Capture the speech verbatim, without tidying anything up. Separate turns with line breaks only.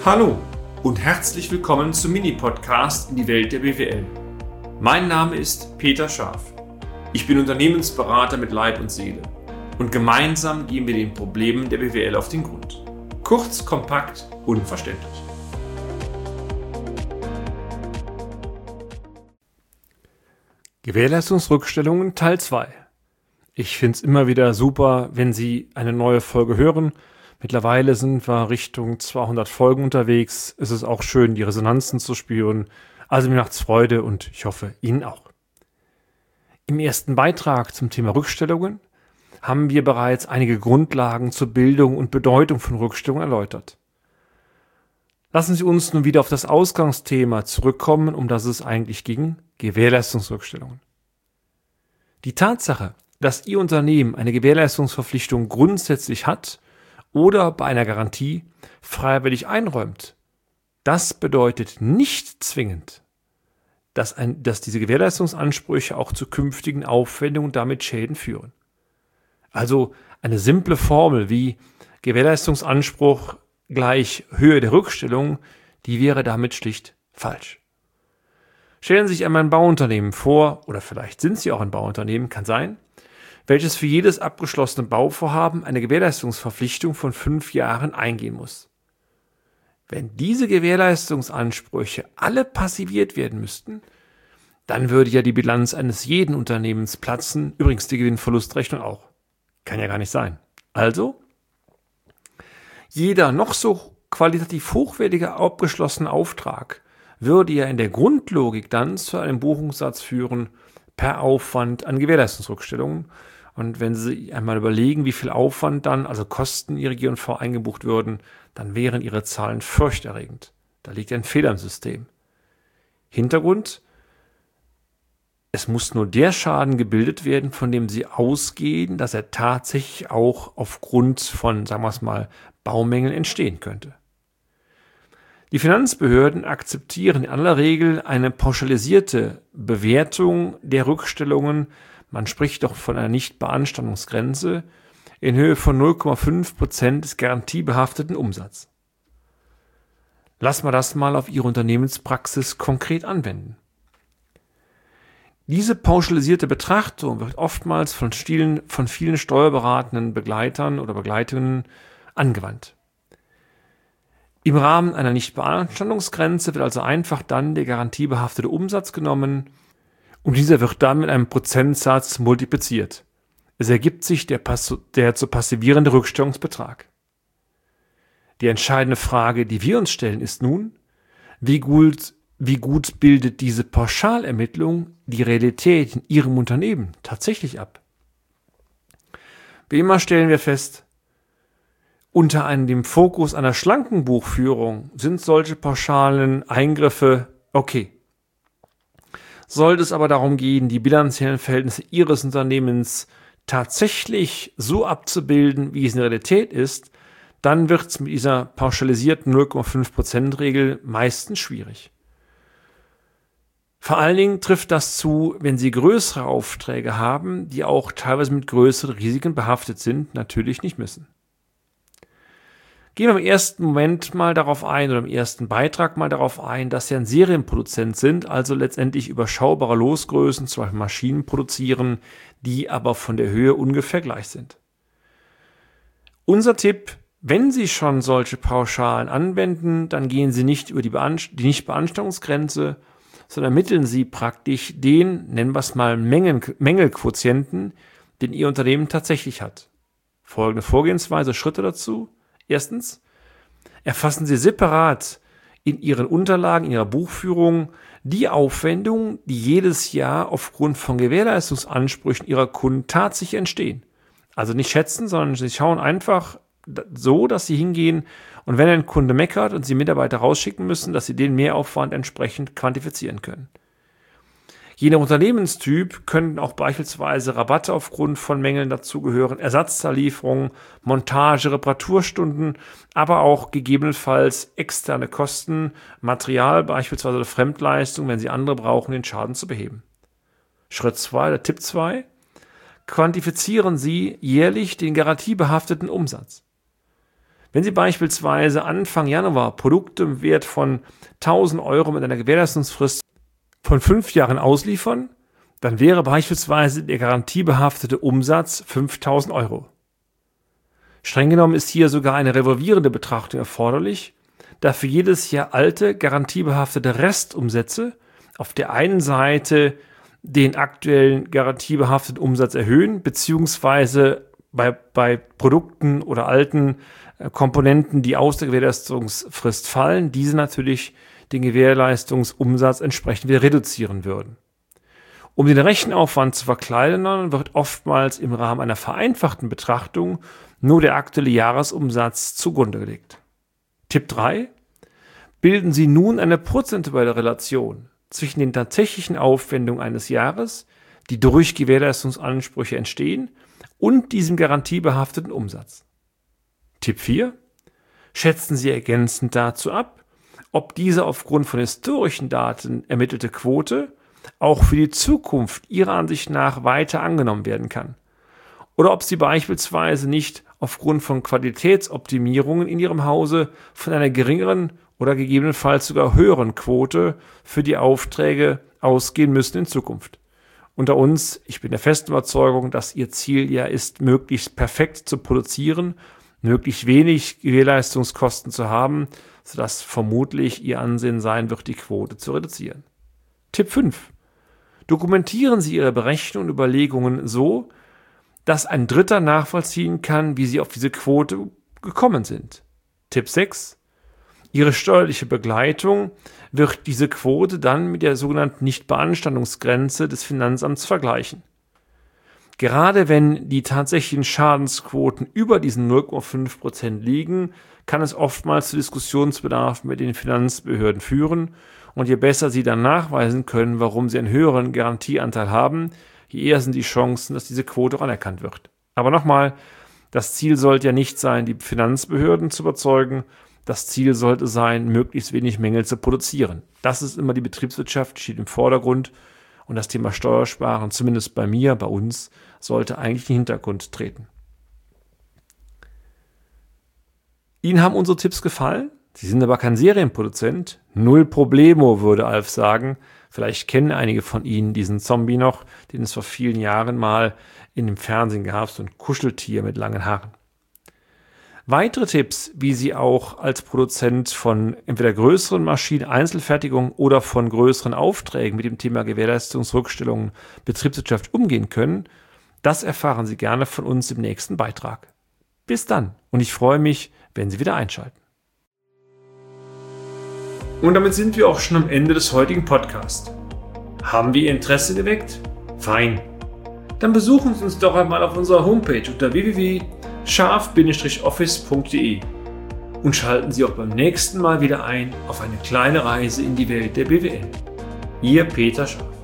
Hallo und herzlich willkommen zum Mini-Podcast in die Welt der B W L. Mein Name ist Peter Scharf. Ich bin Unternehmensberater mit Leib und Seele und gemeinsam gehen wir den Problemen der B W L auf den Grund. Kurz, kompakt, unverständlich.
Gewährleistungsrückstellungen Teil zwei. Ich finde es immer wieder super, wenn Sie eine neue Folge hören. Mittlerweile sind wir Richtung zweihundert Folgen unterwegs. Es ist auch schön, die Resonanzen zu spüren. Also mir macht's Freude und ich hoffe, Ihnen auch. Im ersten Beitrag zum Thema Rückstellungen haben wir bereits einige Grundlagen zur Bildung und Bedeutung von Rückstellungen erläutert. Lassen Sie uns nun wieder auf das Ausgangsthema zurückkommen, um das es eigentlich ging, Gewährleistungsrückstellungen. Die Tatsache, dass Ihr Unternehmen eine Gewährleistungsverpflichtung grundsätzlich hat oder bei einer Garantie freiwillig einräumt, das bedeutet nicht zwingend, dass, ein, dass diese Gewährleistungsansprüche auch zu künftigen Aufwendungen und damit Schäden führen. Also eine simple Formel wie Gewährleistungsanspruch gleich Höhe der Rückstellung, die wäre damit schlicht falsch. Stellen Sie sich einmal ein Bauunternehmen vor, oder vielleicht sind Sie auch ein Bauunternehmen, kann sein, welches für jedes abgeschlossene Bauvorhaben eine Gewährleistungsverpflichtung von fünf Jahren eingehen muss. Wenn diese Gewährleistungsansprüche alle passiviert werden müssten, dann würde ja die Bilanz eines jeden Unternehmens platzen, übrigens die Gewinn-Verlust-Rechnung auch. Kann ja gar nicht sein. Also, jeder noch so qualitativ hochwertige abgeschlossene Auftrag würde ja in der Grundlogik dann zu einem Buchungssatz führen per Aufwand an Gewährleistungsrückstellungen. Und wenn Sie einmal überlegen, wie viel Aufwand dann, also Kosten Ihre G und V eingebucht würden, dann wären Ihre Zahlen furchterregend. Da liegt ein Fehler im System. Hintergrund: Es muss nur der Schaden gebildet werden, von dem Sie ausgehen, dass er tatsächlich auch aufgrund von, sagen wir es mal, Baumängeln entstehen könnte. Die Finanzbehörden akzeptieren in aller Regel eine pauschalisierte Bewertung der Rückstellungen, man spricht doch von einer Nichtbeanstandungsgrenze, in Höhe von null Komma fünf Prozent des garantiebehafteten Umsatzes. Lassen wir das mal auf Ihre Unternehmenspraxis konkret anwenden. Diese pauschalisierte Betrachtung wird oftmals von vielen, von vielen steuerberatenden Begleitern oder Begleitungen angewandt. Im Rahmen einer Nichtbeanstandungsgrenze wird also einfach dann der garantiebehaftete Umsatz genommen und dieser wird dann mit einem Prozentsatz multipliziert. Es ergibt sich der, der zu passivierende Rückstellungsbetrag. Die entscheidende Frage, die wir uns stellen, ist nun, wie gut, wie gut bildet diese Pauschalermittlung die Realität in Ihrem Unternehmen tatsächlich ab? Wie immer stellen wir fest, unter einem, dem Fokus einer schlanken Buchführung sind solche pauschalen Eingriffe okay. Sollte es aber darum gehen, die bilanziellen Verhältnisse Ihres Unternehmens tatsächlich so abzubilden, wie es in der Realität ist, dann wird es mit dieser pauschalisierten null Komma fünf Prozent Regel meistens schwierig. Vor allen Dingen trifft das zu, wenn Sie größere Aufträge haben, die auch teilweise mit größeren Risiken behaftet sind, natürlich nicht müssen. Gehen wir im ersten Moment mal darauf ein oder im ersten Beitrag mal darauf ein, dass Sie ein Serienproduzent sind, also letztendlich überschaubare Losgrößen, zum Beispiel Maschinen produzieren, die aber von der Höhe ungefähr gleich sind. Unser Tipp: Wenn Sie schon solche Pauschalen anwenden, dann gehen Sie nicht über die, Beanst- die Nichtbeanstandungsgrenze, sondern ermitteln Sie praktisch den, nennen wir es mal, Mengen- Mängelquotienten, den Ihr Unternehmen tatsächlich hat. Folgende Vorgehensweise, Schritte dazu. Erstens, erfassen Sie separat in Ihren Unterlagen, in Ihrer Buchführung die Aufwendungen, die jedes Jahr aufgrund von Gewährleistungsansprüchen Ihrer Kunden tatsächlich entstehen. Also nicht schätzen, sondern Sie schauen einfach so, dass Sie hingehen und wenn ein Kunde meckert und Sie Mitarbeiter rausschicken müssen, dass Sie den Mehraufwand entsprechend quantifizieren können. Je nach Unternehmenstyp können auch beispielsweise Rabatte aufgrund von Mängeln dazugehören, Ersatzteillieferungen, Montage, Reparaturstunden, aber auch gegebenenfalls externe Kosten, Material, beispielsweise oder Fremdleistung, wenn Sie andere brauchen, den Schaden zu beheben. Schritt zwei, der Tipp zwei: Quantifizieren Sie jährlich den garantiebehafteten Umsatz. Wenn Sie beispielsweise Anfang Januar Produkte im Wert von tausend Euro mit einer Gewährleistungsfrist von fünf Jahren ausliefern, dann wäre beispielsweise der garantiebehaftete Umsatz fünftausend Euro. Streng genommen ist hier sogar eine revolvierende Betrachtung erforderlich, da für jedes Jahr alte, garantiebehaftete Restumsätze auf der einen Seite den aktuellen garantiebehafteten Umsatz erhöhen, beziehungsweise bei, bei Produkten oder alten äh, Komponenten, die aus der Gewährleistungsfrist fallen, diese natürlich den Gewährleistungsumsatz entsprechend wieder reduzieren würden. Um den Rechenaufwand zu verkleinern, wird oftmals im Rahmen einer vereinfachten Betrachtung nur der aktuelle Jahresumsatz zugrunde gelegt. Tipp drei. Bilden Sie nun eine prozentuelle Relation zwischen den tatsächlichen Aufwendungen eines Jahres, die durch Gewährleistungsansprüche entstehen, und diesem garantiebehafteten Umsatz. Tipp vier. Schätzen Sie ergänzend dazu ab, ob diese aufgrund von historischen Daten ermittelte Quote auch für die Zukunft Ihrer Ansicht nach weiter angenommen werden kann. Oder ob Sie beispielsweise nicht aufgrund von Qualitätsoptimierungen in Ihrem Hause von einer geringeren oder gegebenenfalls sogar höheren Quote für die Aufträge ausgehen müssen in Zukunft. Unter uns, ich bin der festen Überzeugung, dass Ihr Ziel ja ist, möglichst perfekt zu produzieren, möglichst wenig Gewährleistungskosten zu haben, sodass vermutlich Ihr Ansehen sein wird, die Quote zu reduzieren. Tipp fünf. Dokumentieren Sie Ihre Berechnungen und Überlegungen so, dass ein Dritter nachvollziehen kann, wie Sie auf diese Quote gekommen sind. Tipp sechs. Ihre steuerliche Begleitung wird diese Quote dann mit der sogenannten Nichtbeanstandungsgrenze des Finanzamts vergleichen. Gerade wenn die tatsächlichen Schadensquoten über diesen null Komma fünf Prozent liegen, kann es oftmals zu Diskussionsbedarf mit den Finanzbehörden führen. Und je besser Sie dann nachweisen können, warum Sie einen höheren Garantieanteil haben, je eher sind die Chancen, dass diese Quote auch anerkannt wird. Aber nochmal, das Ziel sollte ja nicht sein, die Finanzbehörden zu überzeugen. Das Ziel sollte sein, möglichst wenig Mängel zu produzieren. Das ist immer die Betriebswirtschaft, steht im Vordergrund. Und das Thema Steuersparen, zumindest bei mir, bei uns, sollte eigentlich in den Hintergrund treten. Ihnen haben unsere Tipps gefallen? Sie sind aber kein Serienproduzent. Null Problemo, würde Alf sagen. Vielleicht kennen einige von Ihnen diesen Zombie noch, den es vor vielen Jahren mal in dem Fernsehen gab, so ein Kuscheltier mit langen Haaren. Weitere Tipps, wie Sie auch als Produzent von entweder größeren Maschinen, Einzelfertigung oder von größeren Aufträgen mit dem Thema Gewährleistungsrückstellungen, Betriebswirtschaft umgehen können, das erfahren Sie gerne von uns im nächsten Beitrag. Bis dann und ich freue mich, wenn Sie wieder einschalten.
Und damit sind wir auch schon am Ende des heutigen Podcasts. Haben wir Ihr Interesse geweckt? Fein. Dann besuchen Sie uns doch einmal auf unserer Homepage unter w w w punkt scharf Office punkt de und schalten Sie auch beim nächsten Mal wieder ein auf eine kleine Reise in die Welt der B W L. Ihr Peter Scharf.